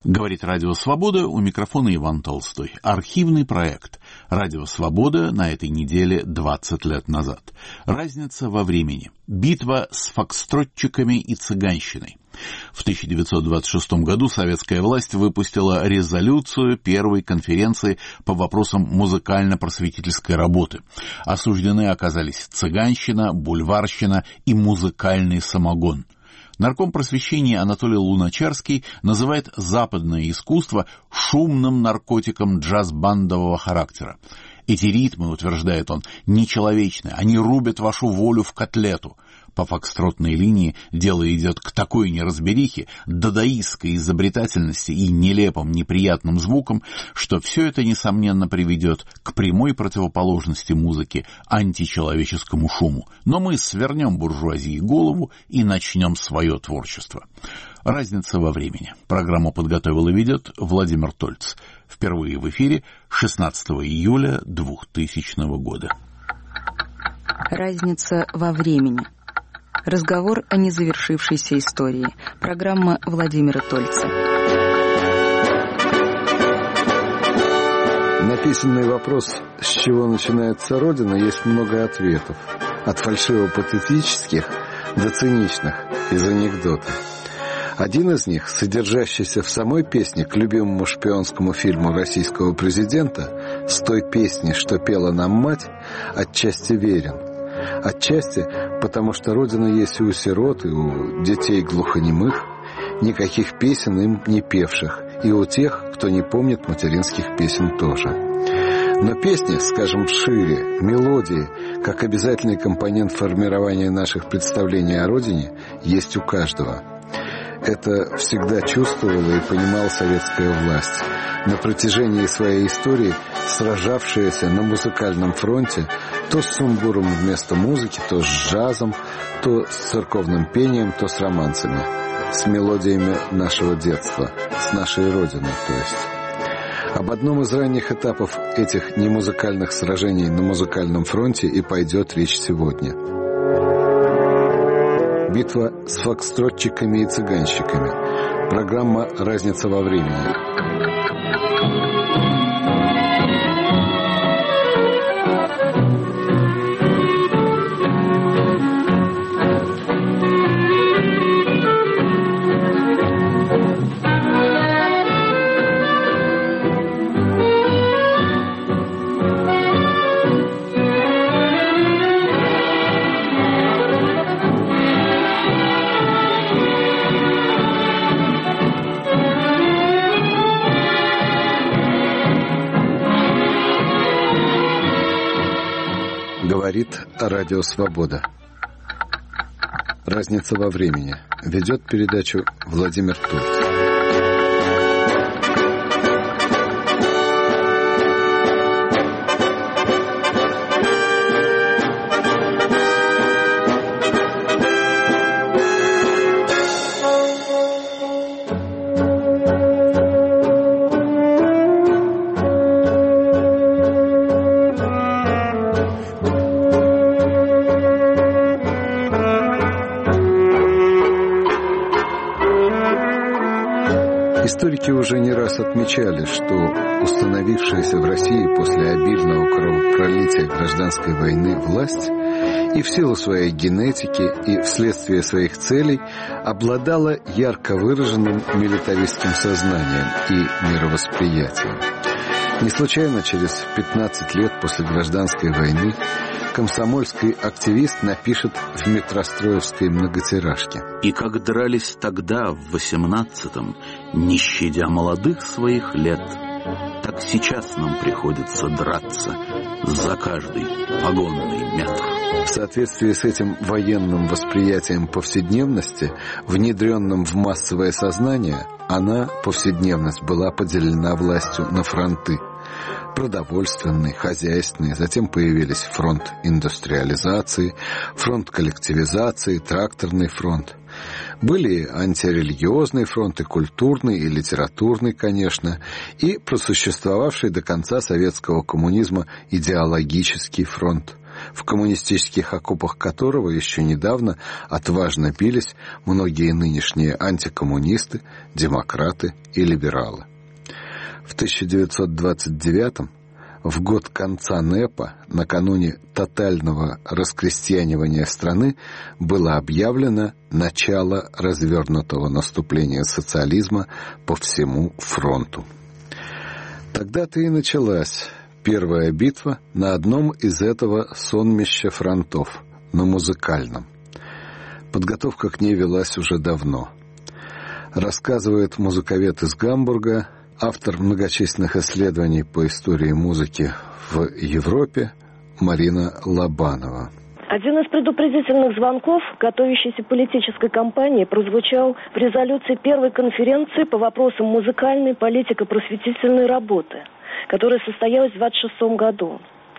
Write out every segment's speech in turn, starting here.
Говорит Радио Свобода, у микрофона Иван Толстой. Архивный проект Радио Свобода на этой неделе 20 лет назад. Разница во времени. Битва с фокстротчиками и цыганщиной. В 1926 году советская власть выпустила резолюцию первой конференции по вопросам музыкально-просветительской работы. Осуждены оказались цыганщина, бульварщина и музыкальный самогон. Нарком просвещения Анатолий Луначарский называет западное искусство шумным наркотиком джаз-бандового характера. Эти ритмы, утверждает он, нечеловечны, они рубят вашу волю в котлету. По фокстротной линии дело идет к такой неразберихе, дадаистской изобретательности и нелепым неприятным звукам, что все это, несомненно, приведет к прямой противоположности музыки, античеловеческому шуму. Но мы свернем буржуазии голову и начнем свое творчество. Разница во времени. Программу подготовил и ведет Владимир Тольц. Впервые в эфире 16 июля 2000 года. Разница во времени. Разговор о незавершившейся истории. Программа Владимира Тольца. На письменный вопрос, с чего начинается Родина, есть много ответов. От фальшиво-патетических до циничных, из анекдота. Один из них, содержащийся в самой песне к любимому шпионскому фильму российского президента, с той песни, что пела нам мать, отчасти верен. Отчасти, потому что Родина есть и у сирот, и у детей глухонемых, никаких песен им не певших, и у тех, кто не помнит материнских песен тоже. Но песни, скажем, шире, мелодии, как обязательный компонент формирования наших представлений о Родине, есть у каждого. Это всегда чувствовала и понимала советская власть, на протяжении своей истории сражавшаяся на музыкальном фронте то с сумбуром вместо музыки, то с джазом, то с церковным пением, то с романсами, с мелодиями нашего детства, с нашей Родиной, то есть. Об одном из ранних этапов этих немузыкальных сражений на музыкальном фронте и пойдет речь сегодня. Битва с фокстротчиками и цыганщиками. Программа «Разница во времени». Говорит Радио Свобода. Разница во времени. Ведет передачу Владимир Тольц. Историки уже не раз отмечали, что установившаяся в России после обильного кровопролития гражданской войны власть и в силу своей генетики, и вследствие своих целей обладала ярко выраженным милитаристским сознанием и мировосприятием. Не случайно через 15 лет после гражданской войны комсомольский активист напишет в метростроевской многотиражке: «И как дрались тогда, в 18-м, не щадя молодых своих лет, так сейчас нам приходится драться за каждый погонный метр». В соответствии с этим военным восприятием повседневности, внедренным в массовое сознание, она, повседневность, была поделена властью на фронты. Продовольственный, хозяйственный, затем появились фронт индустриализации, фронт коллективизации, тракторный фронт. Были антирелигиозный фронт, и культурный, и литературный, конечно, и просуществовавший до конца советского коммунизма идеологический фронт. в коммунистических окопах которого еще недавно отважно бились многие нынешние антикоммунисты, демократы и либералы. В 1929-м, в год конца НЭПа, накануне тотального раскрестьянивания страны, было объявлено начало развернутого наступления социализма по всему фронту. Тогда-то и началась первая битва на одном из этого сонмища фронтов, на музыкальном. Подготовка к ней велась уже давно. Рассказывает музыковед из Гамбурга, автор многочисленных исследований по истории музыки в Европе Марина Лобанова. Один из предупредительных звонков готовящейся политической кампании прозвучал в резолюции первой конференции по вопросам музыкальной политико-просветительной работы, которая состоялась в 1926 году.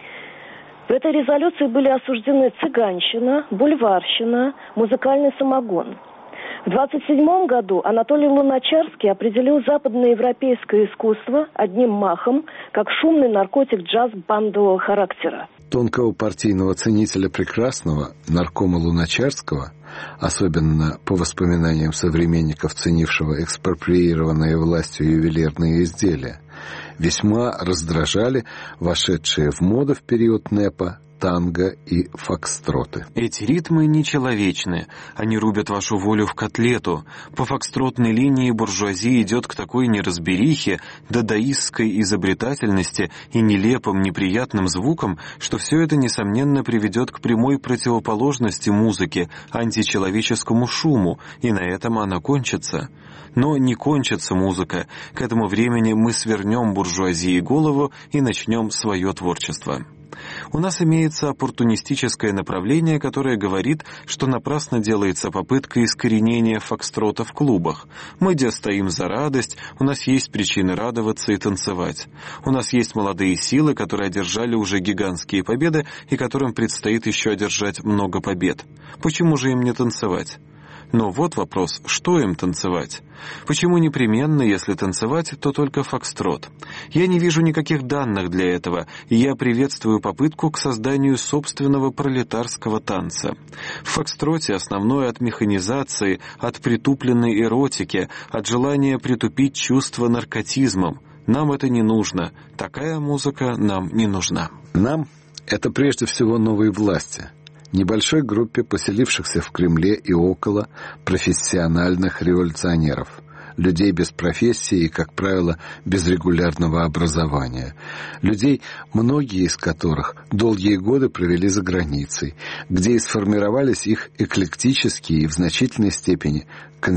В этой резолюции были осуждены цыганщина, бульварщина, музыкальный самогон. В 1927 году Анатолий Луначарский определил западноевропейское искусство одним махом как шумный наркотик джаз-бандового характера. Тонкого партийного ценителя прекрасного, наркома Луначарского, особенно по воспоминаниям современников, ценившего экспроприированные властью ювелирные изделия, весьма раздражали вошедшие в моду в период НЭПа танго и фокстроты. Эти ритмы нечеловечны. Они рубят вашу волю в котлету. По фокстротной линии буржуазия идет к такой неразберихе, дадаистской изобретательности и нелепым неприятным звукам, что все это, несомненно, приведет к прямой противоположности музыке, античеловеческому шуму, и на этом она кончится. Но не кончится музыка. К этому времени мы свернем буржуазии голову и начнем свое творчество. У нас имеется оппортунистическое направление, которое говорит, что напрасно делается попытка искоренения фокстрота в клубах. Мы стоим за радость, у нас есть причины радоваться и танцевать. У нас есть молодые силы, которые одержали уже гигантские победы и которым предстоит еще одержать много побед. Почему же им не танцевать? Но вот вопрос, что им танцевать? Почему непременно, если танцевать, то только фокстрот? Я не вижу никаких данных для этого, и я приветствую попытку к созданию собственного пролетарского танца. В фокстроте основное от механизации, от притупленной эротики, от желания притупить чувство наркотизмом. Нам это не нужно, такая музыка нам не нужна. Нам — это прежде всего новые власти. Небольшой группе поселившихся в Кремле и около профессиональных революционеров, людей без профессии и, как правило, без регулярного образования, людей, многие из которых долгие годы провели за границей, где и сформировались их эклектические и в значительной степени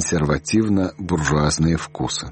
консервативно-буржуазные вкусы.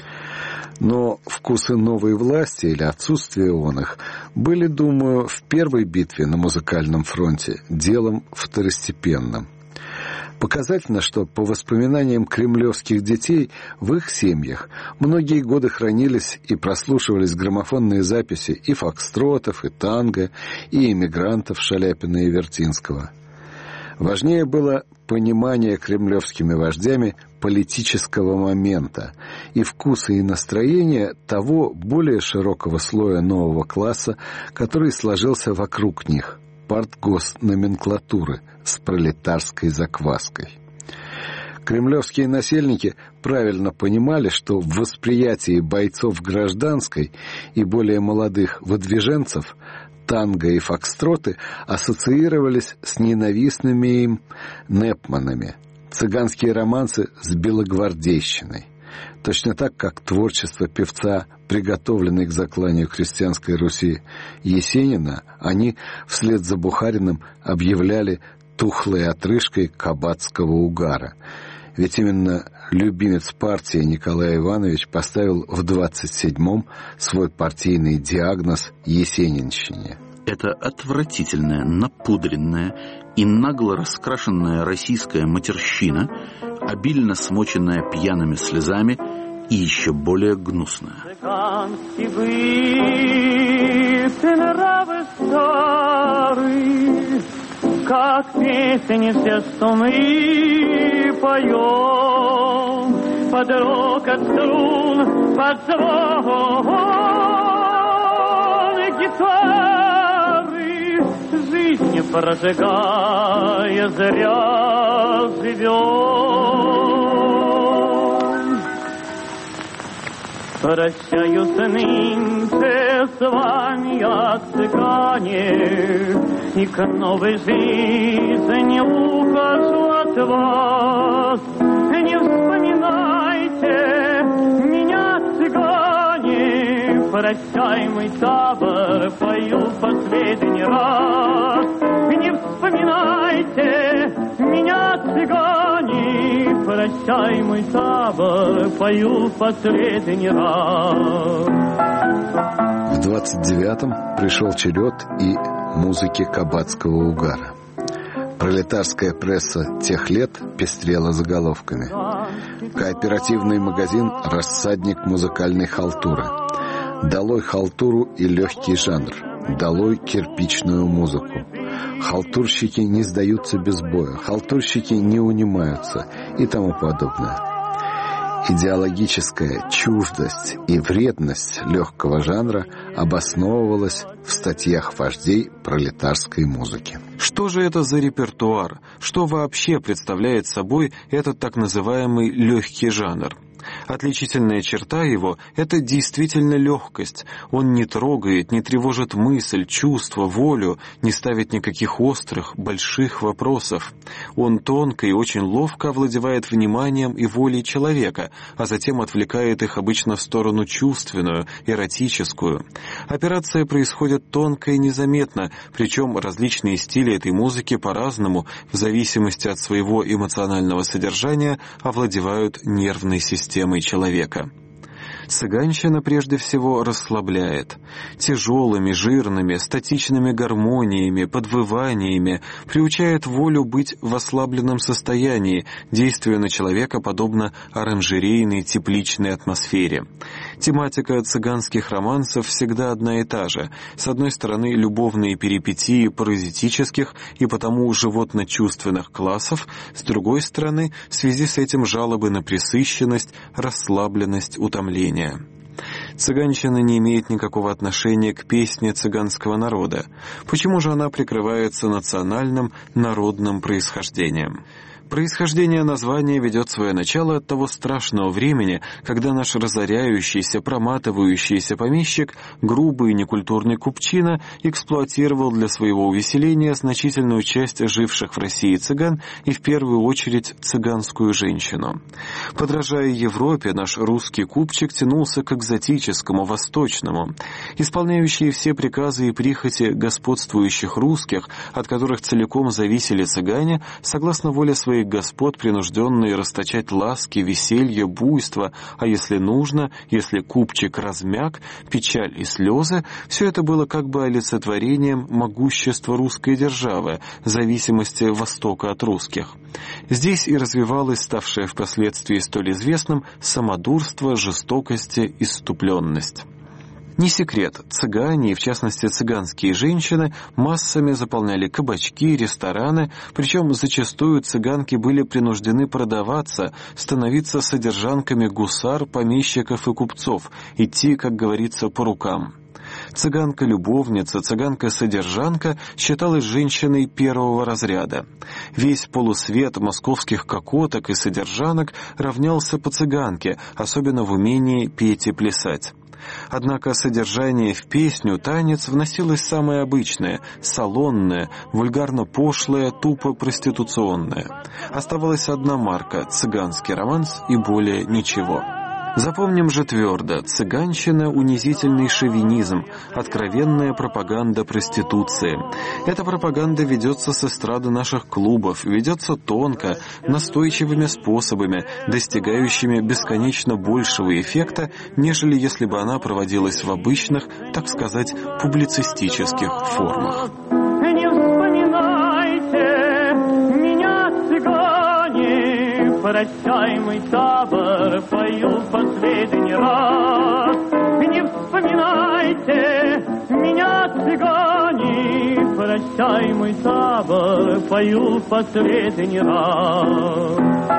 Но вкусы новой власти или отсутствие их были, думаю, в первой битве на музыкальном фронте делом второстепенным. Показательно, что по воспоминаниям кремлевских детей в их семьях многие годы хранились и прослушивались граммофонные записи и фокстротов, и танго, и эмигрантов Шаляпина и Вертинского. Важнее было понимание кремлевскими вождями политического момента и вкуса и настроения того более широкого слоя нового класса, который сложился вокруг них, партгосноменклатуры с пролетарской закваской. Кремлевские насельники правильно понимали, что в восприятии бойцов гражданской и более молодых выдвиженцев танго и фокстроты ассоциировались с ненавистными им непманами, цыганские романсы с белогвардейщиной. Точно так, как творчество певца, приготовленное к закланию христианской Руси Есенина, они вслед за Бухариным объявляли тухлой отрыжкой кабацкого угара. Ведь именно любимец партии Николай Иванович поставил в 27-м свой партийный диагноз есенинщине. Это отвратительная, напудренная и нагло раскрашенная российская матерщина, обильно смоченная пьяными слезами и еще более гнусная. Цыганский быт, нравы старый, как песни с детства мы поем, под рокот струн, под звон гитары, жить прожигая зря живем. Прощаюсь нынче с вами, я цыгане, и к новой жизни ухожу от вас. Не вспоминайте меня, цыгане, прощай, мой табор, пою в последний раз. Не вспоминайте меня, цыгане, прощай, мой табор, пою в последний раз. В 29-м пришел черед и музыки кабацкого угара. Пролетарская пресса тех лет пестрела заголовками. Кооперативный магазин «Рассадник музыкальной халтуры». Долой халтуру и легкий жанр. Долой кирпичную музыку. Халтурщики не сдаются без боя. Халтурщики не унимаются и тому подобное. Идеологическая чуждость и вредность легкого жанра обосновывалась в статьях вождей пролетарской музыки. Что же это за репертуар? Что вообще представляет собой этот так называемый легкий жанр? Отличительная черта его — это действительно легкость. Он не трогает, не тревожит мысль, чувство, волю, не ставит никаких острых, больших вопросов. Он тонко и очень ловко овладевает вниманием и волей человека, а затем отвлекает их обычно в сторону чувственную, эротическую. Операция происходит тонко и незаметно, причем различные стили этой музыки по-разному, в зависимости от своего эмоционального содержания, овладевают нервной системой человека. Цыганщина прежде всего расслабляет. Тяжелыми, жирными, статичными гармониями, подвываниями приучает волю быть в ослабленном состоянии, действуя на человека подобно оранжерейной тепличной атмосфере. Тематика цыганских романсов всегда одна и та же. С одной стороны, любовные перипетии паразитических и потому животно-чувственных классов, с другой стороны, в связи с этим жалобы на пресыщенность, расслабленность, утомление. Цыганщина не имеет никакого отношения к песне цыганского народа. Почему же она прикрывается национальным, народным происхождением? Происхождение названия ведет свое начало от того страшного времени, когда наш разоряющийся, проматывающийся помещик, грубый и некультурный купчина, эксплуатировал для своего увеселения значительную часть живших в России цыган и в первую очередь цыганскую женщину. Подражая Европе, наш русский купчик тянулся к экзотическому, восточному. Исполняющие все приказы и прихоти господствующих русских, от которых целиком зависели цыгане, согласно воле своих господ, принужденные расточать ласки, веселье, буйство, а если нужно, если купчик размяк, печаль и слезы, все это было как бы олицетворением могущества русской державы, зависимости Востока от русских. Здесь и развивалось ставшее впоследствии столь известным самодурство, жестокость, исступленность. Не секрет, цыгане, и в частности цыганские женщины, массами заполняли кабачки, рестораны, причем зачастую цыганки были принуждены продаваться, становиться содержанками гусар, помещиков и купцов, идти, как говорится, по рукам. Цыганка-любовница, цыганка-содержанка считалась женщиной первого разряда. Весь полусвет московских кокоток и содержанок равнялся по цыганке, особенно в умении петь и плясать. Однако содержание в песню, танец вносилось самое обычное, салонное, вульгарно-пошлое, тупо проституционное. Оставалась одна марка — цыганский романс и более ничего. Запомним же твердо: цыганщина — унизительный шовинизм, откровенная пропаганда проституции. Эта пропаганда ведется с эстрады наших клубов, ведется тонко, настойчивыми способами, достигающими бесконечно большего эффекта, нежели если бы она проводилась в обычных, так сказать, публицистических формах. Не вспоминайте меня, цыгане, прощай, мой табор, пою в последний раз. Не вспоминайте меня, цыгане, прощай, мой табор, пою в последний раз.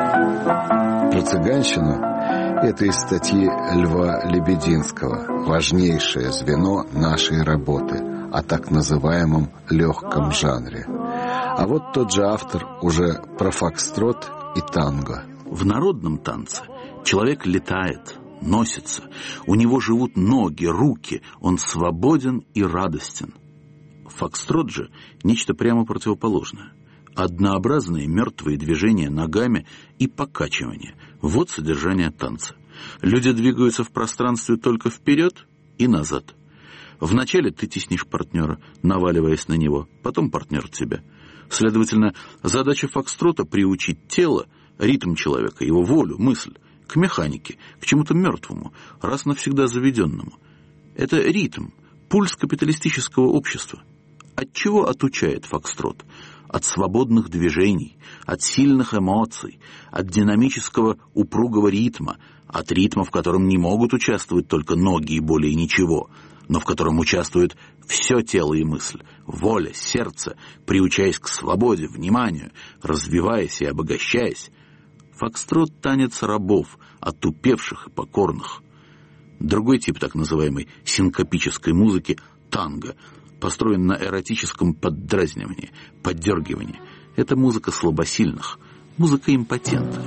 Про цыганщину это из статьи Льва Лебединского «Важнейшее звено нашей работы» о так называемом легком жанре. А вот тот же автор уже про фокстрот и танго. В народном танце человек летает, носится, у него живут ноги, руки, он свободен и радостен. Фокстрот же нечто прямо противоположное. Однообразные мертвые движения ногами и покачивания. Вот содержание танца. Люди двигаются в пространстве только вперед и назад. Вначале ты теснишь партнера, наваливаясь на него, потом партнер тебя. Следовательно, задача фокстрота — приучить тело, ритм человека, его волю, мысль, к механике, к чему-то мертвому, раз навсегда заведенному. Это ритм, пульс капиталистического общества. От чего отучает фокстрот? От свободных движений, от сильных эмоций, от динамического упругого ритма, от ритма, в котором не могут участвовать только ноги и более ничего, но в котором участвует все тело и мысль, воля, сердце, приучаясь к свободе, вниманию, развиваясь и обогащаясь. Фокстрот — танец рабов, отупевших и покорных. Другой тип так называемой синкопической музыки — танго, построен на эротическом поддразнивании, поддергивании. Это музыка слабосильных, музыка импотентов.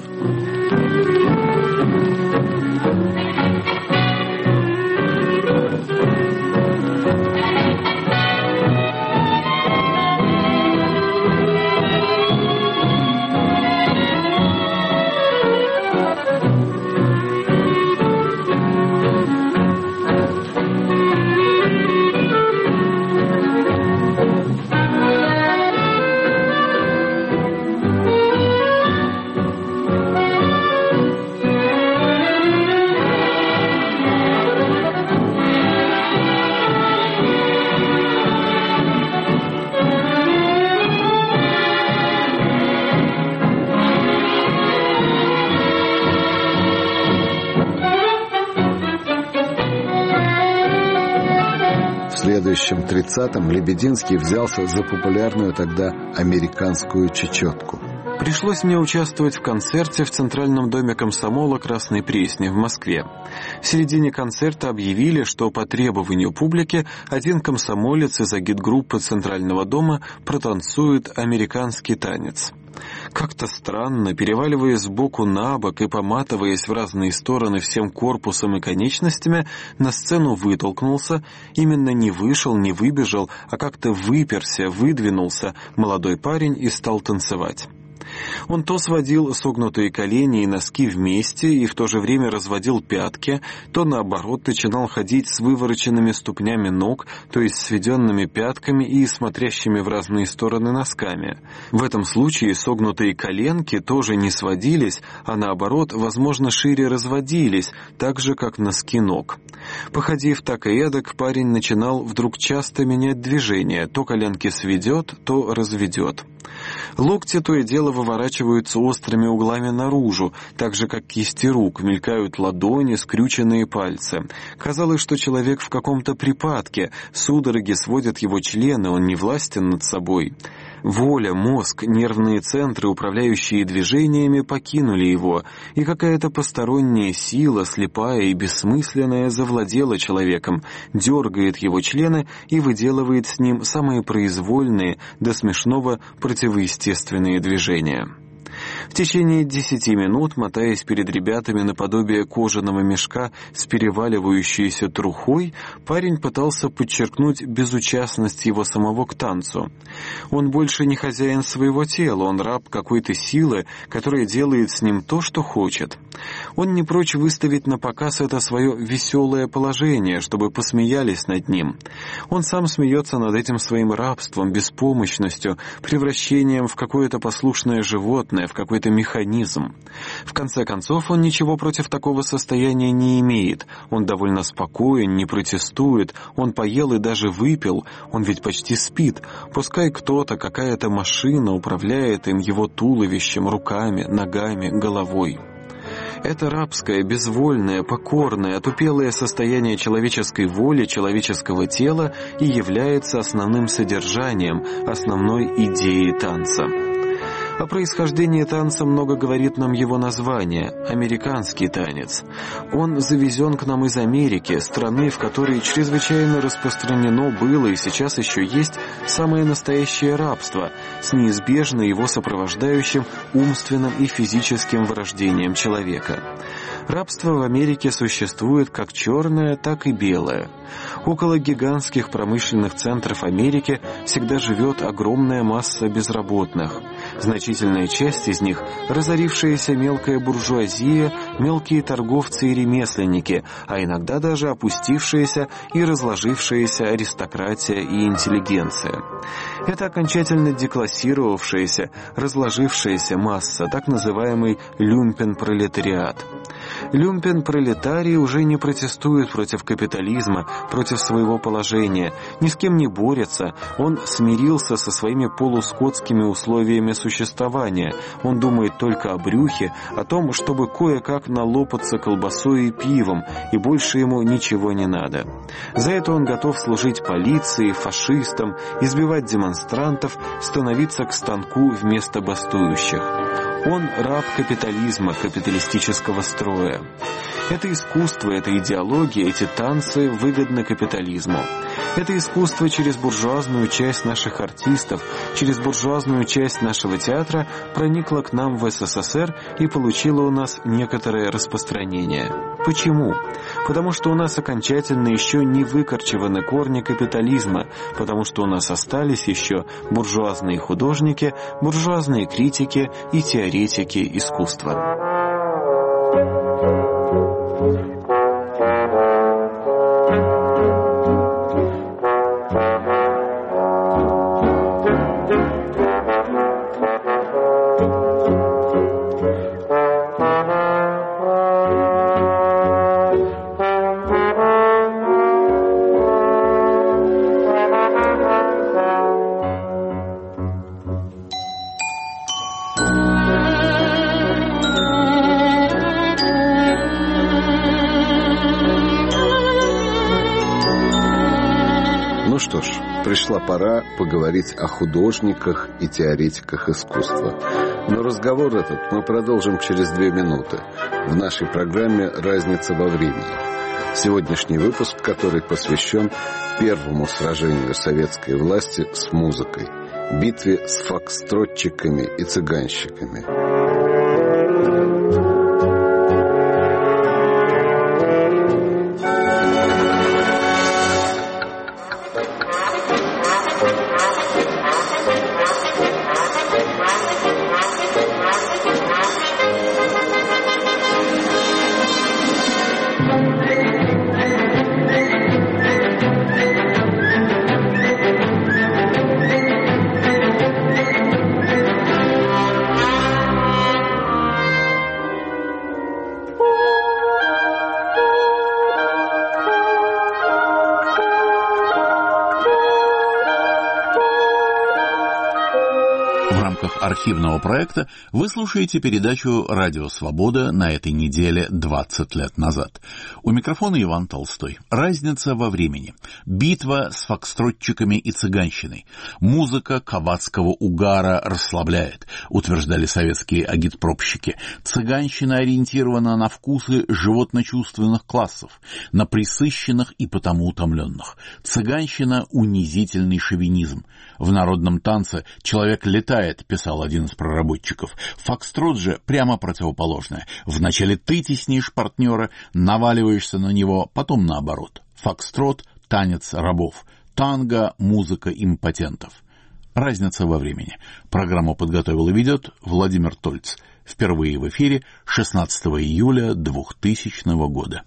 В следующем 30-м Лебединский взялся за популярную тогда американскую чечетку. Пришлось мне участвовать в концерте в Центральном доме комсомола «Красной Пресни» в Москве. В середине концерта объявили, что по требованию публики один комсомолец из агитгруппы Центрального дома протанцует американский танец. Как-то странно, переваливаясь сбоку на бок и поматываясь в разные стороны всем корпусом и конечностями, на сцену вытолкнулся, именно не вышел, не выбежал, а как-то выперся, выдвинулся молодой парень и стал танцевать. Он то сводил согнутые колени и носки вместе и в то же время разводил пятки, то наоборот начинал ходить с вывороченными ступнями ног, то есть сведенными пятками и смотрящими в разные стороны носками. В этом случае согнутые коленки тоже не сводились, а наоборот, возможно, шире разводились, так же, как носки ног. Походив так и эдак, парень начинал вдруг часто менять движение, то коленки сведет, то разведет. Локти то и дело выворачиваются острыми углами наружу, так же, как кисти рук, мелькают ладони, скрюченные пальцы. Казалось, что человек в каком-то припадке, судороги сводят его члены, он не властен над собой. Воля, мозг, нервные центры, управляющие движениями, покинули его, и какая-то посторонняя сила, слепая и бессмысленная, завладела человеком, дергает его члены и выделывает с ним самые произвольные, до смешного противоестественные движения. В течение 10 минут, мотаясь перед ребятами наподобие кожаного мешка с переваливающейся трухой, парень пытался подчеркнуть безучастность его самого к танцу. Он больше не хозяин своего тела, он раб какой-то силы, которая делает с ним то, что хочет. Он не прочь выставить на показ это свое веселое положение, чтобы посмеялись над ним. Он сам смеется над этим своим рабством, беспомощностью, превращением в какое-то послушное животное, в какой-то механизм. В конце концов, он ничего против такого состояния не имеет. Он довольно спокоен, не протестует, он поел и даже выпил, он ведь почти спит. Пускай кто-то, какая-то машина управляет им, его туловищем, руками, ногами, головой. Это рабское, безвольное, покорное, отупелое состояние человеческой воли, человеческого тела и является основным содержанием, основной идеей танца. О происхождении танца много говорит нам его название – американский танец. Он завезен к нам из Америки, страны, в которой чрезвычайно распространено было и сейчас еще есть самое настоящее рабство, с неизбежно его сопровождающим умственным и физическим вырождением человека. Рабство в Америке существует как черное, так и белое. Около гигантских промышленных центров Америки всегда живет огромная масса безработных. Значительная часть из них – разорившаяся мелкая буржуазия, мелкие торговцы и ремесленники, а иногда даже опустившаяся и разложившаяся аристократия и интеллигенция. Это окончательно деклассировавшаяся, разложившаяся масса, так называемый люмпен-пролетариат. Люмпен-пролетарий уже не протестует против капитализма, против своего положения, ни с кем не борется, он смирился со своими полускотскими условиями существования, он думает только о брюхе, о том, чтобы кое-как налопаться колбасой и пивом, и больше ему ничего не надо. За это он готов служить полиции, фашистам, избивать демонстрантов, становиться к станку вместо бастующих. Он раб капитализма, капиталистического строя. Это искусство, эта идеология, эти танцы выгодны капитализму. Это искусство через буржуазную часть наших артистов, через буржуазную часть нашего театра проникло к нам в СССР и получило у нас некоторое распространение. Почему? Потому что у нас окончательно еще не выкорчеваны корни капитализма, потому что у нас остались еще буржуазные художники, буржуазные критики и теоретики искусства. Пришла пора поговорить о художниках и теоретиках искусства. Но разговор этот мы продолжим через 2 минуты в нашей программе «Разница во времени». Сегодняшний выпуск, который посвящен первому сражению советской власти с музыкой, битве с фокстротчиками и цыганщиками. Архивного проекта вы слушаете передачу «Радио Свобода» на этой неделе 20 лет назад. У микрофона Иван Толстой. Разница во времени. Битва с фокстротчиками и цыганщиной. Музыка кавацкого угара расслабляет, утверждали советские агитпропщики. Цыганщина ориентирована на вкусы животно-чувственных классов, на пресыщенных и потому утомленных. Цыганщина — унизительный шовинизм. В народном танце человек летает, писал один из проработчиков. Фокстрот же прямо противоположное. Вначале ты теснишь партнера, наваливаешься на него, потом наоборот. Фокстрот — танец рабов. Танго — музыка импотентов. Разница во времени. Программу подготовил и ведет Владимир Тольц. Впервые в эфире 16 июля 2000 года.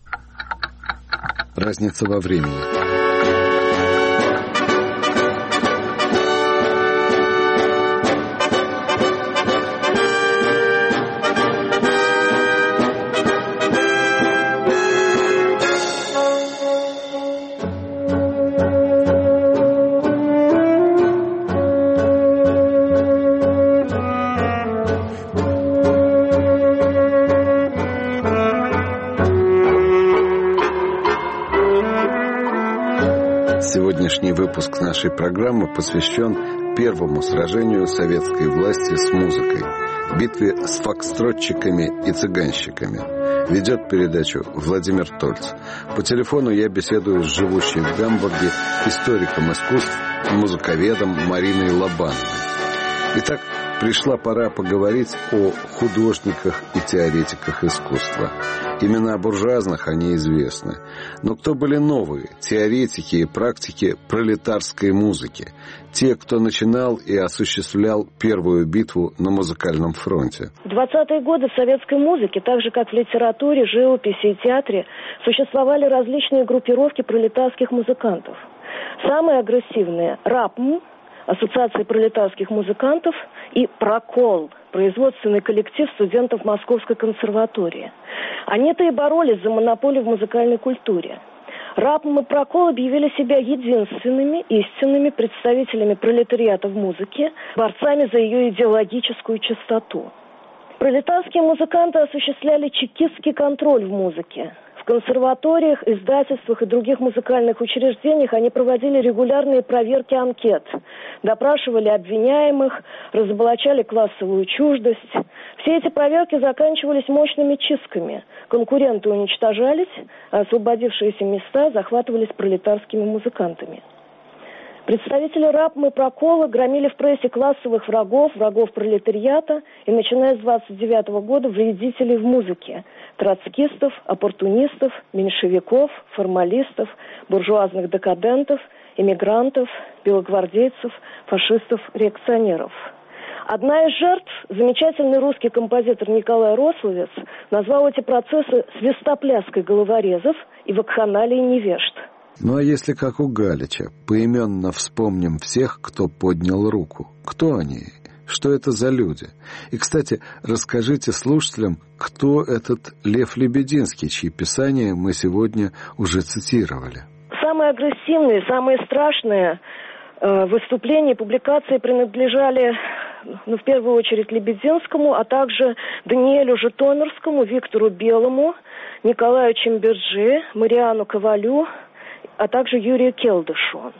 Разница во времени. Сегодняшний выпуск нашей программы посвящен первому сражению советской власти с музыкой, битве с фокстротчиками и цыганщиками. Ведет передачу Владимир Тольц. По телефону я беседую с живущей в Гамбурге историком искусств, музыковедом Мариной Лобановой. Итак, пришла пора поговорить о художниках и теоретиках искусства. Имена буржуазных они известны. Но кто были новые теоретики и практики пролетарской музыки? Те, кто начинал и осуществлял первую битву на музыкальном фронте. В 20-е годы в советской музыке, так же как в литературе, живописи и театре, существовали различные группировки пролетарских музыкантов. Самые агрессивные – РАПМ, Ассоциация пролетарских музыкантов, и «Прокол», производственный коллектив студентов Московской консерватории. Они-то и боролись за монополию в музыкальной культуре. РАПМ и «Прокол» объявили себя единственными истинными представителями пролетариата в музыке, борцами за ее идеологическую чистоту. Пролетарские музыканты осуществляли чекистский контроль в музыке. В консерваториях, издательствах и других музыкальных учреждениях они проводили регулярные проверки анкет, допрашивали обвиняемых, разоблачали классовую чуждость. Все эти проверки заканчивались мощными чистками. Конкуренты уничтожались, а освободившиеся места захватывались пролетарскими музыкантами. Представители РАПМ и «Прокола» громили в прессе классовых врагов, врагов пролетариата и, начиная с 1929 года, вредителей в музыке – троцкистов, оппортунистов, меньшевиков, формалистов, буржуазных декадентов, эмигрантов, белогвардейцев, фашистов, реакционеров. Одна из жертв, замечательный русский композитор Николай Рословец, назвал эти процессы свистопляской головорезов и вакханалией невежд. Ну а если как у Галича, поименно вспомним всех, кто поднял руку. Кто они? Что это за люди? И, кстати, расскажите слушателям, кто этот Лев Лебединский, чьи писания мы сегодня уже цитировали. Самые агрессивные, самые страшные выступления и публикации принадлежали, в первую очередь, Лебединскому, а также Даниэлю Житомирскому, Виктору Белому, Николаю Чемберджи, Мариану Ковалю, а также Юрию Келдышу.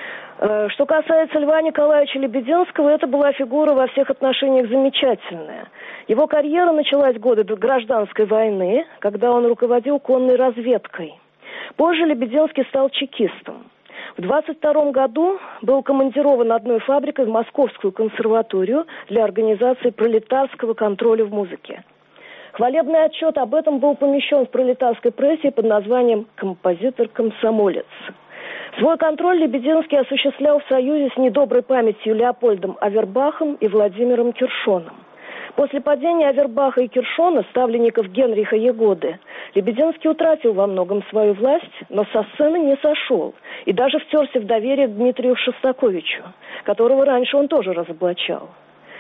Что касается Льва Николаевича Лебединского, это была фигура во всех отношениях замечательная. Его карьера началась в годы гражданской войны, когда он руководил конной разведкой. Позже Лебединский стал чекистом. В 1922 году был командирован одной фабрикой в Московскую консерваторию для организации пролетарского контроля в музыке. Хвалебный отчет об этом был помещен в пролетарской прессе под названием «Композитор-комсомолец». Свой контроль Лебединский осуществлял в союзе с недоброй памятью Леопольдом Авербахом и Владимиром Киршоном. После падения Авербаха и Киршона, ставленников Генриха Ягоды, Лебединский утратил во многом свою власть, но со сцены не сошел и даже втерся в доверие к Дмитрию Шостаковичу, которого раньше он тоже разоблачал.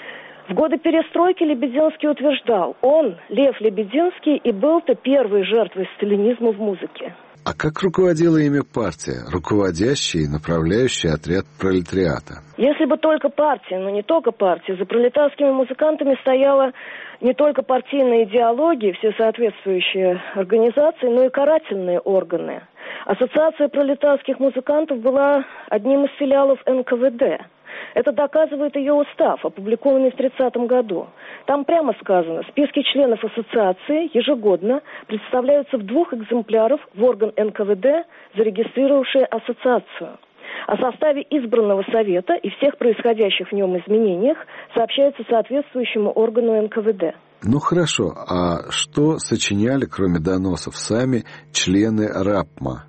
В годы перестройки Лебединский утверждал, он, Лев Лебединский, и был-то первой жертвой сталинизма в музыке. А как руководила ими партия, руководящий и направляющий отряд пролетариата? Если бы только партия, но не только партия, за пролетарскими музыкантами стояла не только партийная идеология, все соответствующие организации, но и карательные органы. Ассоциация пролетарских музыкантов была одним из филиалов НКВД. Это доказывает ее устав, опубликованный в 1930 году. Там прямо сказано, списки членов ассоциации ежегодно представляются в 2 экземплярах в орган НКВД, зарегистрировавший ассоциацию. О составе избранного совета и всех происходящих в нем изменениях сообщается соответствующему органу НКВД. Ну хорошо, а что сочиняли, кроме доносов, сами члены РАПМа?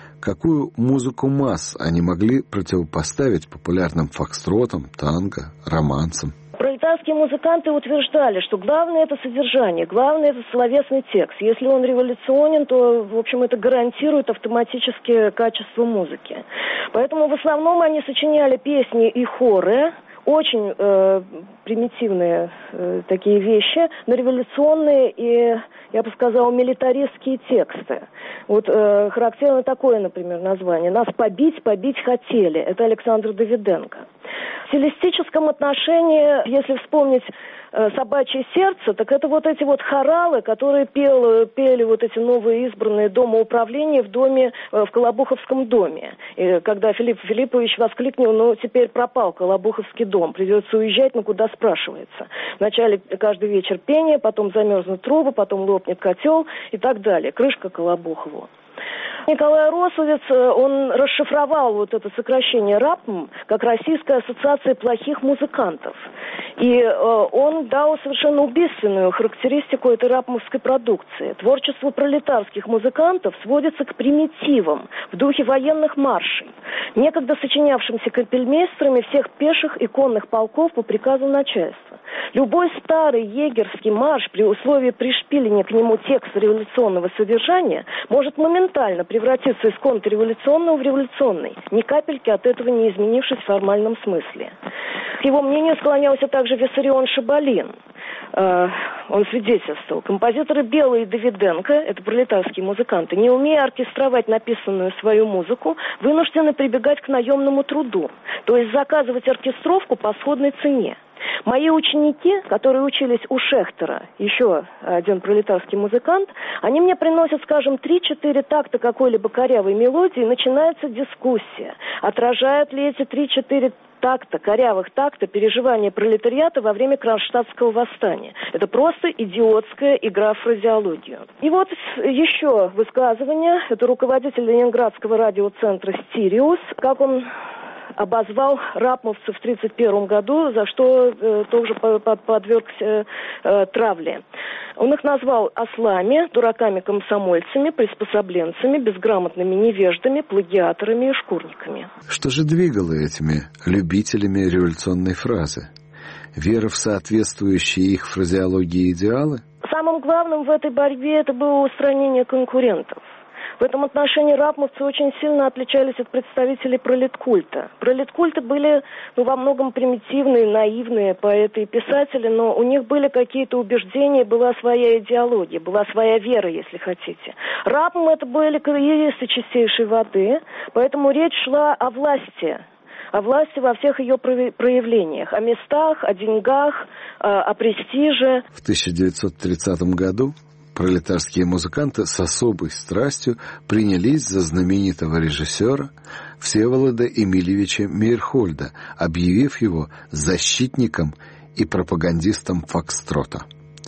Какую музыку масс они могли противопоставить популярным фокстротам, танго, романсам? Пролетарские музыканты утверждали, что главное это содержание, главное это словесный текст. Если он революционен, то, в общем, это гарантирует автоматически качество музыки. Поэтому в основном они сочиняли песни и хоры, очень примитивные такие вещи, но революционные и, я бы сказала, милитаристские тексты. Вот характерно такое, например, название. «Нас побить, побить хотели». Это Александр Давиденко. В стилистическом отношении, если вспомнить «Собачье сердце», так это вот эти вот хоралы, которые пели вот эти новые избранные домоуправления в Колобуховском доме. И когда Филипп Филиппович воскликнул: ну, теперь пропал Колобуховский дом, придется уезжать, ну, куда спрашивается. Вначале каждый вечер пение, потом замерзнут трубы, потом лопнет котел и так далее. Крышка Колобухову. Николай Рословец, он расшифровал вот это сокращение РАПМ как Российская ассоциация плохих музыкантов. И он дал совершенно убийственную характеристику этой рапмовской продукции. Творчество пролетарских музыкантов сводится к примитивам в духе военных маршей, некогда сочинявшимся капельмейстерами всех пеших и конных полков по приказу начальства. Любой старый егерский марш при условии пришпиления к нему текста революционного содержания может моментально превратиться из контрреволюционного в революционный, ни капельки от этого не изменившись в формальном смысле. К его мнению склонялся также Виссарион Шабалин. Он свидетельствовал: композиторы Белый и Давиденко, это пролетарские музыканты, не умея оркестровать написанную свою музыку, вынуждены прибегать к наемному труду, то есть заказывать оркестровку по сходной цене. Мои ученики, которые учились у Шехтера, еще один пролетарский музыкант, они мне приносят, скажем, 3-4 такта какой-либо корявой мелодии, и начинается дискуссия. Отражают ли эти 3-4 такта, корявых такта, переживания пролетариата во время Кронштадтского восстания? Это просто идиотская игра в фразеологию. И вот еще высказывание. Это руководитель Ленинградского радиоцентра «Стириус», как он обозвал рапмовцев в 1931 году, за что тоже подвергся травле. Он их назвал ослами, дураками-комсомольцами, приспособленцами, безграмотными невеждами, плагиаторами и шкурниками. Что же двигало этими любителями революционной фразы? Вера в соответствующие их фразеологии идеалы? Самым главным в этой борьбе это было устранение конкурентов. В этом отношении рапмовцы очень сильно отличались от представителей пролеткульта. Пролеткульты были во многом примитивные, наивные поэты и писатели, но у них были какие-то убеждения, была своя идеология, была своя вера, если хотите. Рапм это были карьеристы чистейшей воды, поэтому речь шла о власти во всех ее проявлениях, о местах, о деньгах, о престиже. В 1930 году пролетарские музыканты с особой страстью принялись за знаменитого режиссера Всеволода Эмильевича Мейерхольда, объявив его защитником и пропагандистом фокстрота.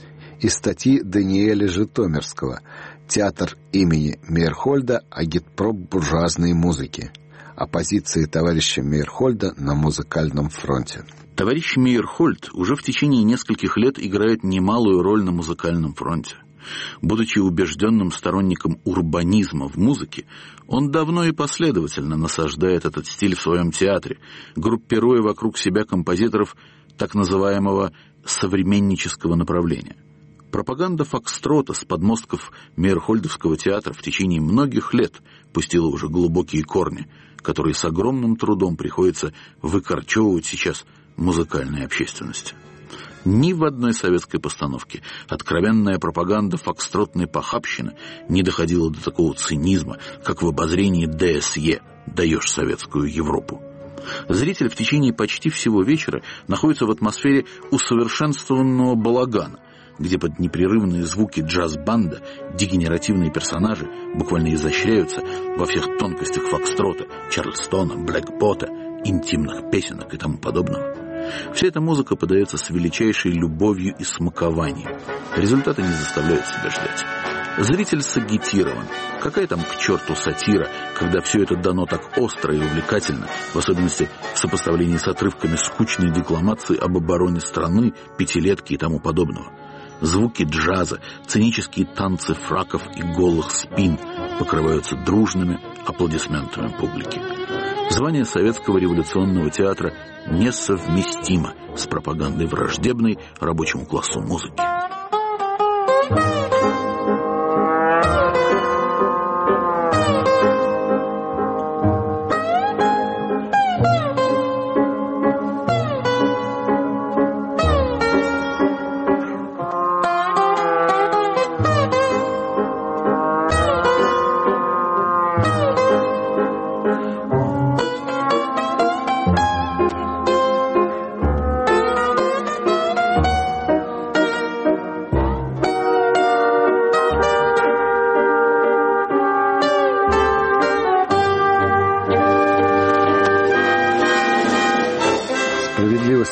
Из статьи Даниэля Житомирского «Театр имени Мейерхольда. Агитпроп буржуазной музыки. О позиции товарища Мейерхольда на музыкальном фронте». Товарищ Мейерхольд уже в течение нескольких лет играет немалую роль на музыкальном фронте. Будучи убежденным сторонником урбанизма в музыке, он давно и последовательно насаждает этот стиль в своем театре, группируя вокруг себя композиторов так называемого современнического направления. Пропаганда фокстрота с подмостков Мейерхольдовского театра в течение многих лет пустила уже глубокие корни, которые с огромным трудом приходится выкорчевывать сейчас музыкальной общественности. Ни в одной советской постановке откровенная пропаганда фокстротной похабщины не доходила до такого цинизма, как в обозрении ДСЕ «Даешь советскую Европу». Зритель в течение почти всего вечера находится в атмосфере усовершенствованного балагана, где под непрерывные звуки джаз-банда дегенеративные персонажи буквально изощряются во всех тонкостях фокстрота, чарльстона, блэкбота, интимных песенок и тому подобного. Вся эта музыка подается с величайшей любовью и смакованием. Результаты не заставляют себя ждать. Зритель сагитирован. Какая там к черту сатира, когда все это дано так остро и увлекательно, в особенности в сопоставлении с отрывками скучной декламации об обороне страны, пятилетки и тому подобного. Звуки джаза, цинические танцы фраков и голых спин покрываются дружными аплодисментами публики. Звание Советского революционного театра несовместимо с пропагандой враждебной рабочему классу музыки.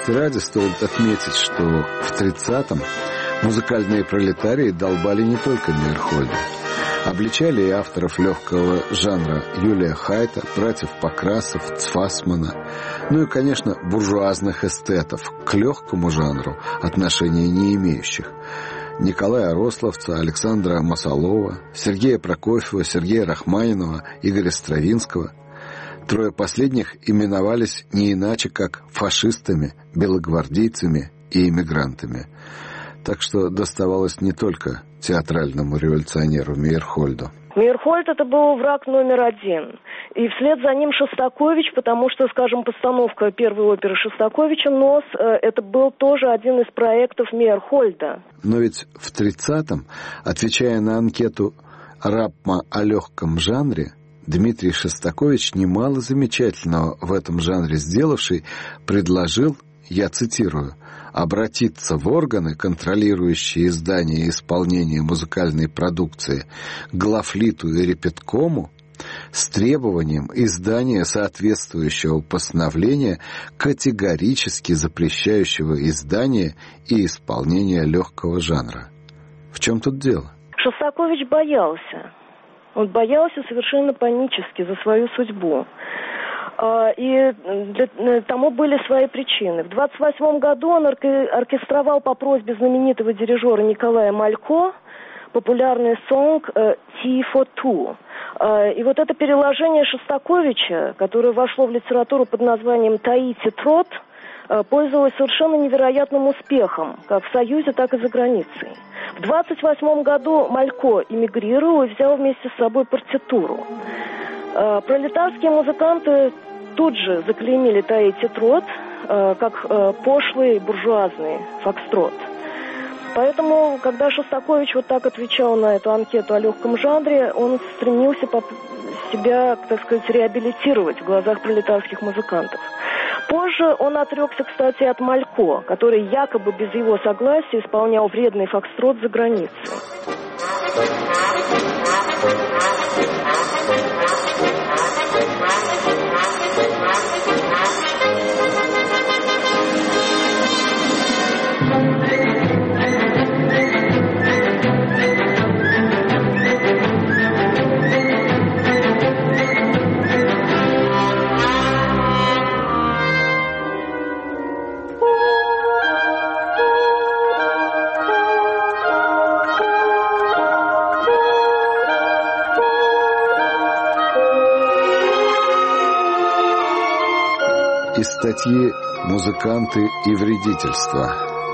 Справедливости ради стоит отметить, что в 30-м музыкальные пролетарии долбали не только Мейерхольда. Обличали и авторов легкого жанра Юлия Хайта, братьев Покрасов, Цфасмана, ну и, конечно, буржуазных эстетов, к легкому жанру отношения не имеющих. Николая Рословца, Александра Масалова, Сергея Прокофьева, Сергея Рахманинова, Игоря Стравинского. Трое последних именовались не иначе, как фашистами, белогвардейцами и эмигрантами. Так что доставалось не только театральному революционеру Мейерхольду. Мейерхольд — это был враг номер один. И вслед за ним Шостакович, потому что, скажем, постановка первой оперы Шостаковича «Нос» — это был тоже один из проектов Мейерхольда. Но ведь в 30-м, отвечая на анкету Рапма о легком жанре, Дмитрий Шостакович, немало замечательного в этом жанре сделавший, предложил, я цитирую, обратиться в органы, контролирующие издание и исполнение музыкальной продукции, к главлиту и репеткому, с требованием издания соответствующего постановления, категорически запрещающего издание и исполнение легкого жанра. В чем тут дело? Шостакович боялся. Он боялся совершенно панически за свою судьбу. И тому были свои причины. В 1928 году он оркестровал по просьбе знаменитого дирижера Николая Малько популярный сонг «Tea for Two». И вот это переложение Шостаковича, которое вошло в литературу под названием «Таити Трот», пользовалось совершенно невероятным успехом, как в Союзе, так и за границей. В 1928 году Малько эмигрировал и взял вместе с собой партитуру. Пролетарские музыканты тут же заклеймили «Таити Трот» как пошлый буржуазный фокстрот. Поэтому, когда Шостакович вот так отвечал на эту анкету о легком жанре, он стремился себя, так сказать, реабилитировать в глазах пролетарских музыкантов. Позже он отрекся, кстати, от Малько, который якобы без его согласия исполнял вредный фокстрот за границей. Из статьи «Музыканты и вредительство»,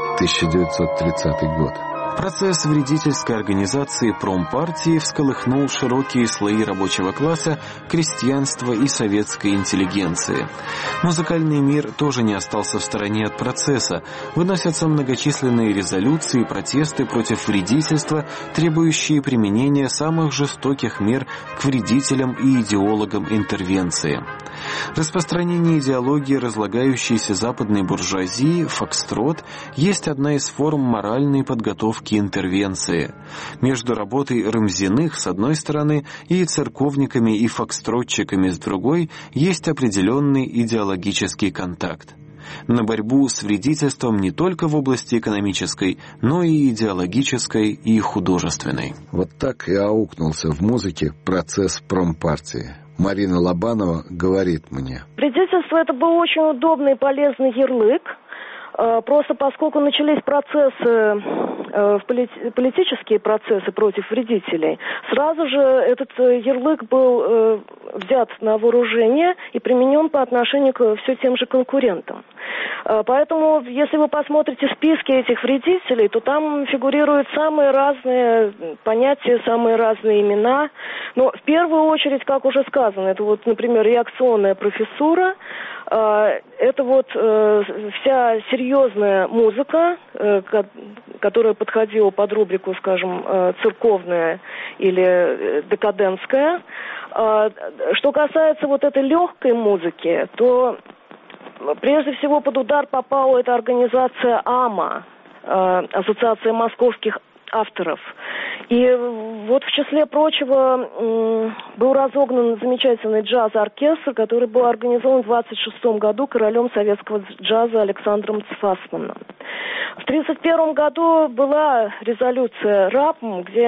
1930 год. Процесс вредительской организации промпартии всколыхнул широкие слои рабочего класса, крестьянства и советской интеллигенции. Музыкальный мир тоже не остался в стороне от процесса. Выносятся многочисленные резолюции и протесты против вредительства, требующие применения самых жестоких мер к вредителям и идеологам интервенции. Распространение идеологии разлагающейся западной буржуазии, фокстрот, есть одна из форм моральной подготовки интервенции. Между работой Рымзиных с одной стороны и церковниками и фокстротчиками с другой есть определенный идеологический контакт. На борьбу с вредительством не только в области экономической, но и идеологической и художественной. Вот так и аукнулся в музыке процесс промпартии. Марина Лобанова говорит мне. Вредительство — это был очень удобный и полезный ярлык. Просто поскольку начались процессы, политические процессы против вредителей, сразу же этот ярлык был взят на вооружение и применен по отношению к все тем же конкурентам. Поэтому, если вы посмотрите списки этих вредителей, то там фигурируют самые разные понятия, самые разные имена. Но в первую очередь, как уже сказано, это вот, например, реакционная профессура, это вот вся серьезная музыка, которая подходила под рубрику, скажем, церковная или декадентская. Что касается вот этой легкой музыки, то прежде всего под удар попала эта организация АМА, Ассоциация московских авторов. И вот в числе прочего был разогнан замечательный джаз-оркестр, который был организован в 1926 году королем советского джаза Александром Цфасманом. В 1931 году была резолюция РАПМ, где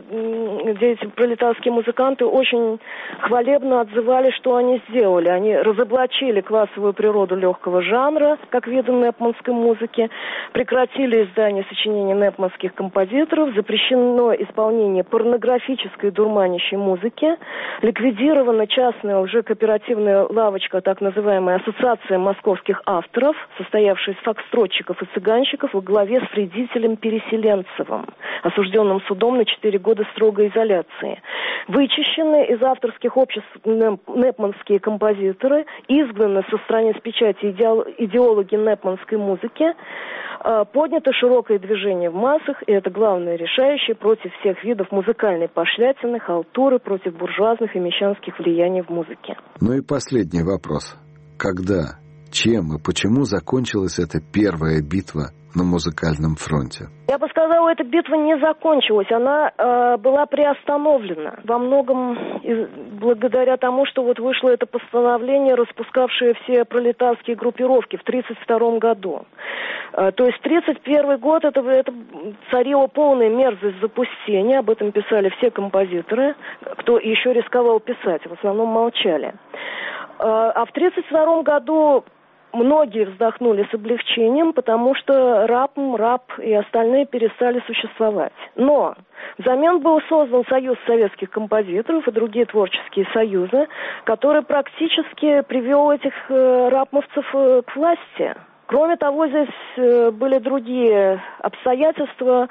эти пролетарские музыканты очень хвалебно отзывали, что они сделали. Они разоблачили классовую природу легкого жанра, как вида непманской музыки, прекратили издание сочинений непманских композиторов, запрещено исполнение порнографической и дурманящей музыки, ликвидирована частная уже кооперативная лавочка, так называемая Ассоциация московских авторов, состоявшая из фокстротчиков и цыганщиков во главе с вредителем Переселенцевым, осужденным судом на 4 года строгой изоляции. Вычищены из авторских обществ непманские композиторы, изгнаны со страниц печати идеологи непманской музыки, поднято широкое движение в массах, и это главное решающее против всех видов музыкальной пошлятины, халтуры, против буржуазных и мещанских влияний в музыке. Ну и последний вопрос. Когда, чем и почему закончилась эта первая битва на музыкальном фронте? Я бы сказала, эта битва не закончилась, она была приостановлена. Во многом благодаря тому, что вот вышло это постановление, распускавшее все пролетарские группировки в 1932 году. То есть 1931 год это царила полная мерзость запустения, об этом писали все композиторы, кто еще рисковал писать, в основном молчали. А в 1932 году многие вздохнули с облегчением, потому что РАП и остальные перестали существовать. Но взамен был создан Союз советских композиторов и другие творческие союзы, который практически привел этих рапмовцев к власти. Кроме того, здесь были другие обстоятельства.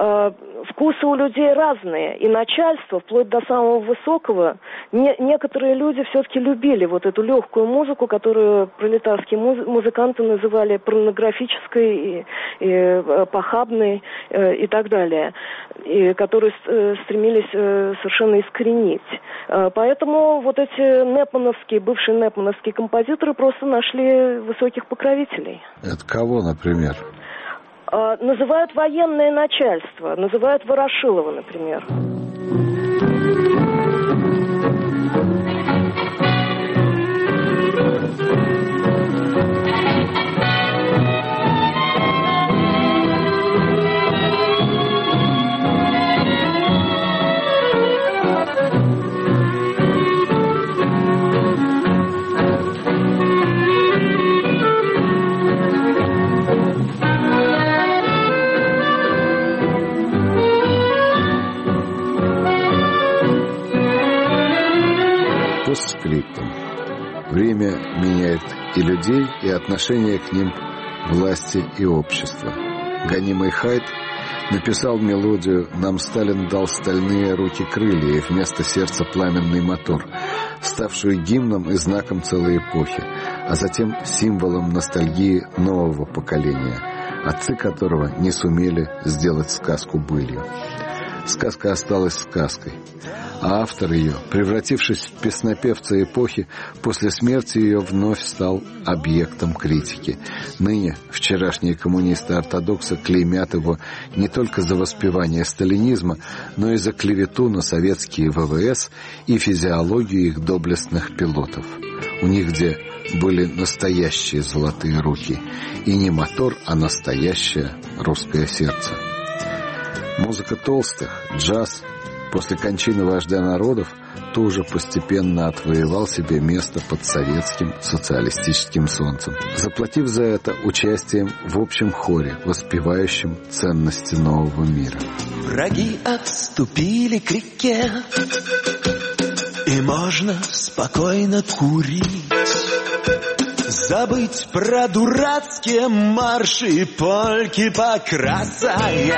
Вкусы у людей разные. И начальство, вплоть до самого высокого, некоторые люди все-таки любили вот эту легкую музыку, которую пролетарские музыканты называли порнографической и похабной и так далее, и которые стремились совершенно искоренить. Поэтому вот эти бывшие непмановские композиторы просто нашли высоких покровителей. Это кого, например? Называют военное начальство, называют Ворошилова, например. Постскриптум. Время меняет и людей, и отношение к ним власти и общества. Гонимый Хайд написал мелодию «Нам Сталин дал стальные руки крылья» и вместо сердца пламенный мотор, ставшую гимном и знаком целой эпохи, а затем символом ностальгии нового поколения, отцы которого не сумели сделать сказку былью. Сказка осталась сказкой, а автор ее, превратившись в песнопевца эпохи, после смерти ее вновь стал объектом критики. Ныне вчерашние коммунисты-ортодоксы клеймят его не только за воспевание сталинизма, но и за клевету на советские ВВС и физиологию их доблестных пилотов. У них где были настоящие золотые руки, и не мотор, а настоящее русское сердце. Музыка толстых, джаз, после кончины вождя народов, тоже постепенно отвоевал себе место под советским социалистическим солнцем, заплатив за это участием в общем хоре, воспевающем ценности нового мира. Враги отступили к реке, и можно спокойно курить, забыть про дурацкие марши и польки покраса.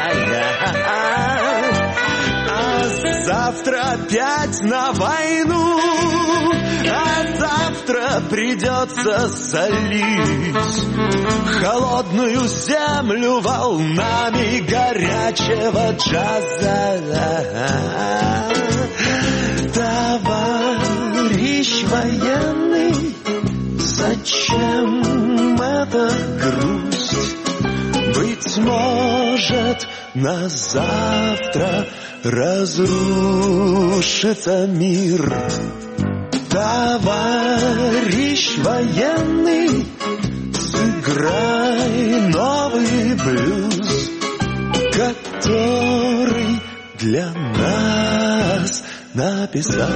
А завтра опять на войну, а завтра придется солить холодную землю волнами горячего джаза. Товарищ военный, зачем эта грусть? Быть может, может на завтра разрушится мир. Товарищ военный, сыграй новый блюз, который для нас написал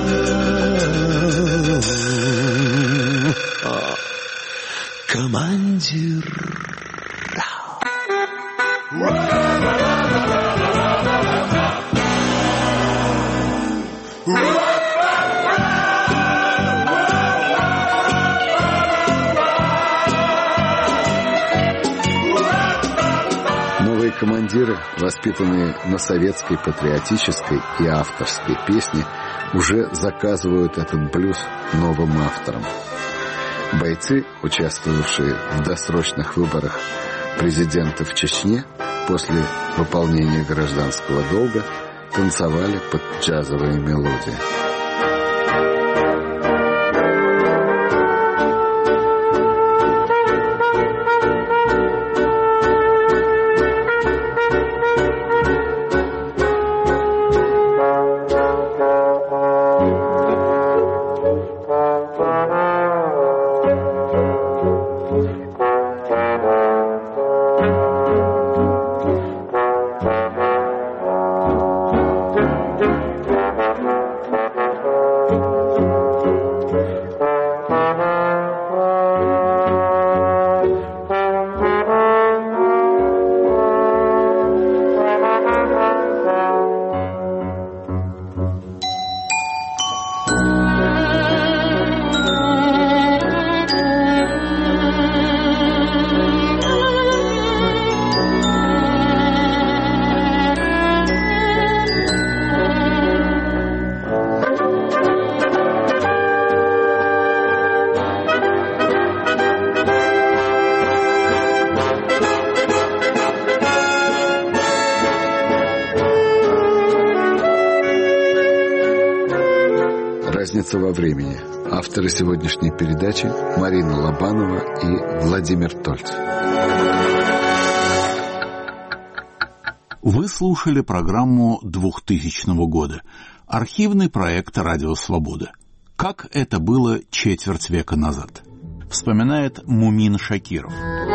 командир. Новые командиры, воспитанные на советской патриотической и авторской песне, уже заказывают этот блюз новым авторам. Бойцы, участвовавшие в досрочных выборах президента в Чечне, после выполнения гражданского долга танцевали под джазовые мелодии. «Разница во времени». Авторы сегодняшней передачи Марина Лобанова и Владимир Тольц. Вы слушали программу 2000 года. Архивный проект «Радио Свобода». Как это было четверть века назад. Вспоминает Мумин Шакиров.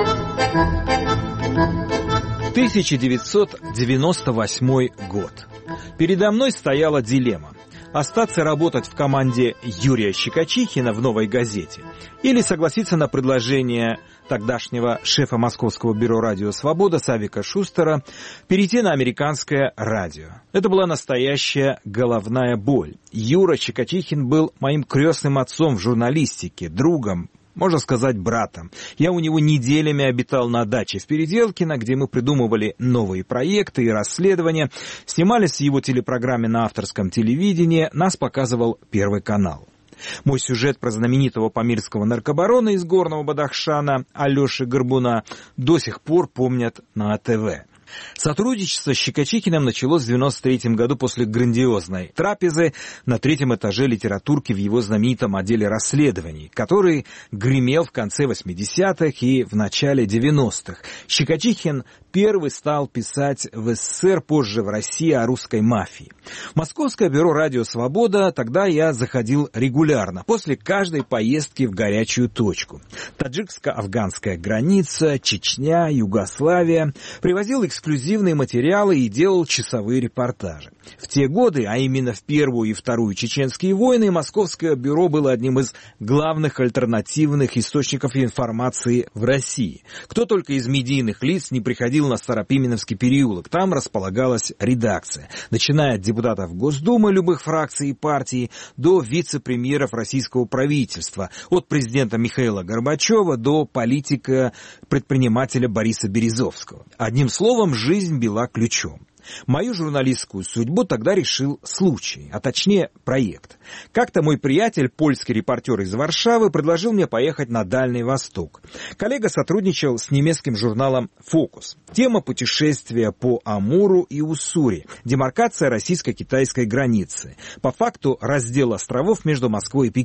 1998 год. Передо мной стояла дилемма. Остаться работать в команде Юрия Щекочихина в «Новой газете» или согласиться на предложение тогдашнего шефа Московского бюро «Радио Свобода» Савика Шустера перейти на американское радио. Это была настоящая головная боль. Юра Щекочихин был моим крестным отцом в журналистике, другом, можно сказать, братом. Я у него неделями обитал на даче в Переделкино, где мы придумывали новые проекты и расследования, снимались в его телепрограмме на авторском телевидении, нас показывал Первый канал. Мой сюжет про знаменитого памирского наркобарона из Горного Бадахшана Алеши Горбуна до сих пор помнят на АТВ. Сотрудничество с Щекочихиным началось в 1993 году после грандиозной трапезы на 3-м этаже литературки в его знаменитом отделе расследований, который гремел в конце 80-х и в начале 90-х. Щекочихин первый стал писать в СССР, позже в России, о русской мафии. В Московское бюро «Радио Свобода» тогда я заходил регулярно, после каждой поездки в горячую точку. Таджикско-афганская граница, Чечня, Югославия. Привозил эксклюзивные материалы и делал часовые репортажи. В те годы, а именно в Первую и Вторую чеченские войны, Московское бюро было одним из главных альтернативных источников информации в России. Кто только из медийных лиц не приходил на Старопименовский переулок, там располагалась редакция, начиная от депутатов Госдумы любых фракций и партий до вице-премьеров российского правительства, от президента Михаила Горбачева до политика-предпринимателя Бориса Березовского. Одним словом, жизнь била ключом. Мою журналистскую судьбу тогда решил случай, а точнее проект. Как-то мой приятель, польский репортер из Варшавы, предложил мне поехать на Дальний Восток. Коллега сотрудничал с немецким журналом «Фокус». Тема путешествия по Амуру и Уссури, демаркация российско-китайской границы, по факту раздел островов между Москвой и Пекином.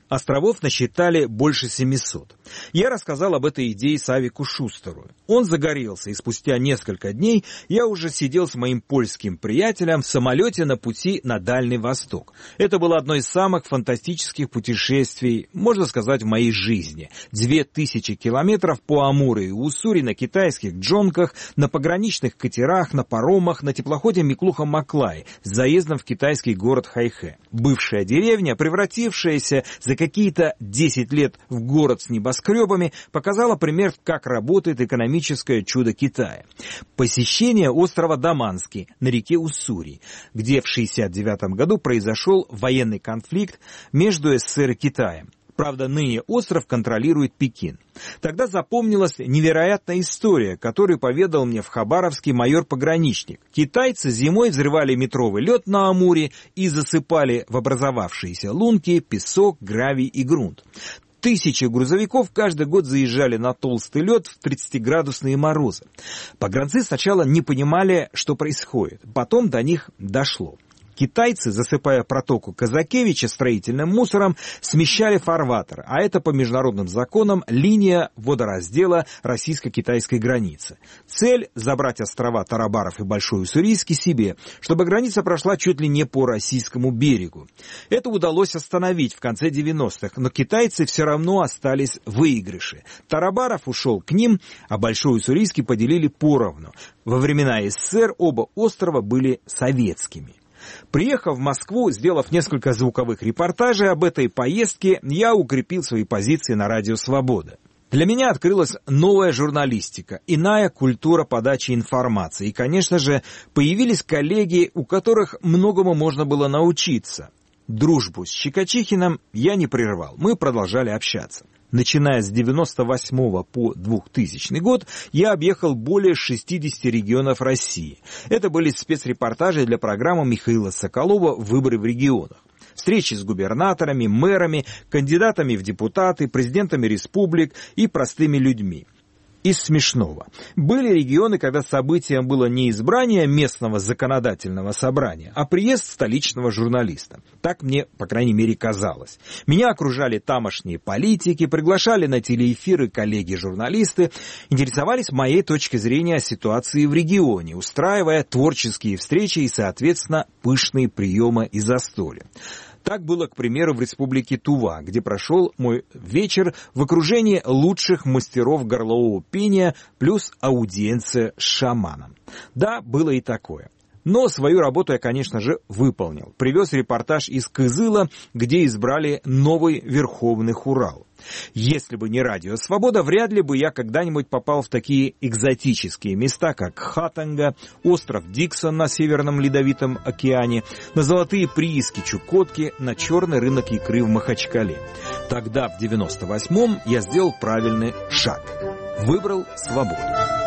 Островов насчитали больше 700. Я рассказал об этой идее Савику Шустеру. Он загорелся, и спустя несколько дней я уже сидел с моим польским приятелем в самолете на пути на Дальний Восток. Это было одно из самых фантастических путешествий, можно сказать, в моей жизни. 2000 километров по Амуру и Уссури на китайских джонках, на пограничных катерах, на паромах, на теплоходе Миклуха-Маклай с заездом в китайский город Хайхэ. Бывшая деревня, превратившаяся за какие-то 10 лет в город с небоскребами, показала пример, как работает экономическое чудо Китая. Посещение острова Даманский на реке Уссури, где в 1969 году произошел военный конфликт между СССР и Китаем. Правда, ныне остров контролирует Пекин. Тогда запомнилась невероятная история, которую поведал мне в Хабаровске майор-пограничник. Китайцы зимой взрывали метровый лед на Амуре и засыпали в образовавшиеся лунки песок, гравий и грунт. Тысячи грузовиков каждый год заезжали на толстый лед в 30-градусные морозы. Погранцы сначала не понимали, что происходит. Потом до них дошло. Китайцы, засыпая протоку Казакевича строительным мусором, смещали фарватер, а это по международным законам линия водораздела российско-китайской границы. Цель – забрать острова Тарабаров и Большой Уссурийский себе, чтобы граница прошла чуть ли не по российскому берегу. Это удалось остановить в конце 90-х, но китайцы все равно остались в выигрыше. Тарабаров ушел к ним, а Большой Уссурийский поделили поровну. Во времена СССР оба острова были советскими. Приехав в Москву, сделав несколько звуковых репортажей об этой поездке, я укрепил свои позиции на радио «Свобода». Для меня открылась новая журналистика, иная культура подачи информации. И, конечно же, появились коллеги, у которых многому можно было научиться. Дружбу с Щекочихиным я не прервал, мы продолжали общаться. Начиная с 1998 по 2000 год я объехал более 60 регионов России. Это были спецрепортажи для программы Михаила Соколова «Выборы в регионах». Встречи с губернаторами, мэрами, кандидатами в депутаты, президентами республик и простыми людьми. Из смешного. Были регионы, когда событием было не избрание местного законодательного собрания, а приезд столичного журналиста. Так мне, по крайней мере, казалось. Меня окружали тамошние политики, приглашали на телеэфиры коллеги-журналисты, интересовались моей точкой зрения о ситуации в регионе, устраивая творческие встречи и, соответственно, пышные приемы и застолья. Так было, к примеру, в республике Тува, где прошел мой вечер в окружении лучших мастеров горлового пения плюс аудиенция с шаманом. Да, было и такое. Но свою работу я, конечно же, выполнил. Привез репортаж из Кызыла, где избрали новый Верховный Хурал. Если бы не радио «Свобода», вряд ли бы я когда-нибудь попал в такие экзотические места, как Хатанга, остров Диксон на Северном Ледовитом океане, на золотые прииски Чукотки, на черный рынок икры в Махачкале. Тогда, в 98-м, я сделал правильный шаг. Выбрал свободу.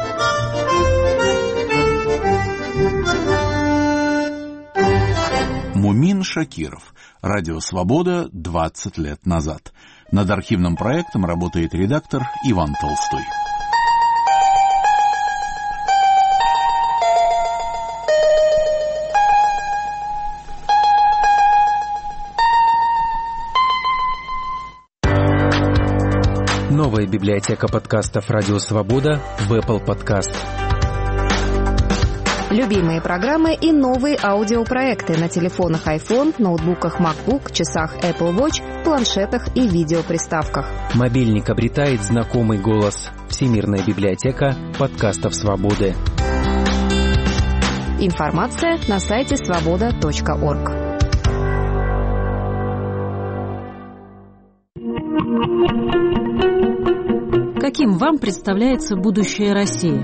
Мумин Шакиров. Радио «Свобода» 20 лет назад. Над архивным проектом работает редактор Иван Толстой. Новая библиотека подкастов «Радио Свобода» в Apple Podcast. Любимые программы и новые аудиопроекты на телефонах iPhone, ноутбуках MacBook, часах Apple Watch, планшетах и видеоприставках. Мобильник обретает знакомый голос. Всемирная библиотека подкастов «Свободы». Информация на сайте svoboda.org. Каким вам представляется будущее России?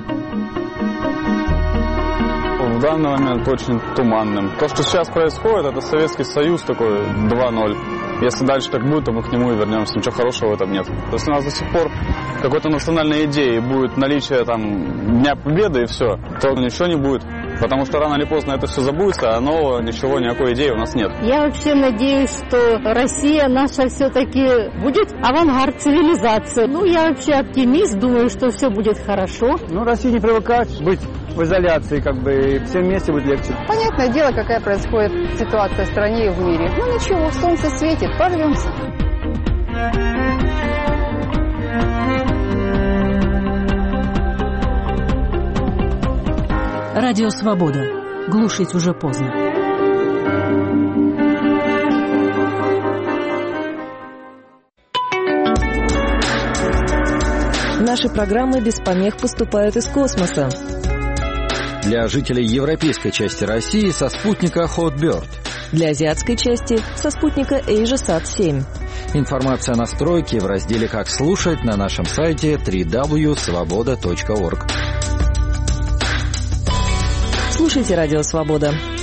В данный момент очень туманным. То, что сейчас происходит, это Советский Союз такой 2.0. Если дальше так будет, то мы к нему и вернемся. Ничего хорошего в этом нет. Если у нас до сих пор какой-то национальной идеи будет наличие там Дня Победы и все, то ничего не будет. Потому что рано или поздно это все забудется, а нового ничего, никакой идеи у нас нет. Я вообще надеюсь, что Россия наша все-таки будет авангард цивилизации. Я вообще оптимист, думаю, что все будет хорошо. Россия не привыкает быть в изоляции, и всем вместе будет легче. Понятное дело, какая происходит ситуация в стране и в мире. Ничего, солнце светит, порвемся. Радио «Свобода». Глушить уже поздно. Наши программы без помех поступают из космоса. Для жителей европейской части России со спутника Hotbird. Для азиатской части со спутника AsiaSat-7. Информация о настройке в разделе «Как слушать» на нашем сайте www.svoboda.org. Слушайте «Радио Свобода».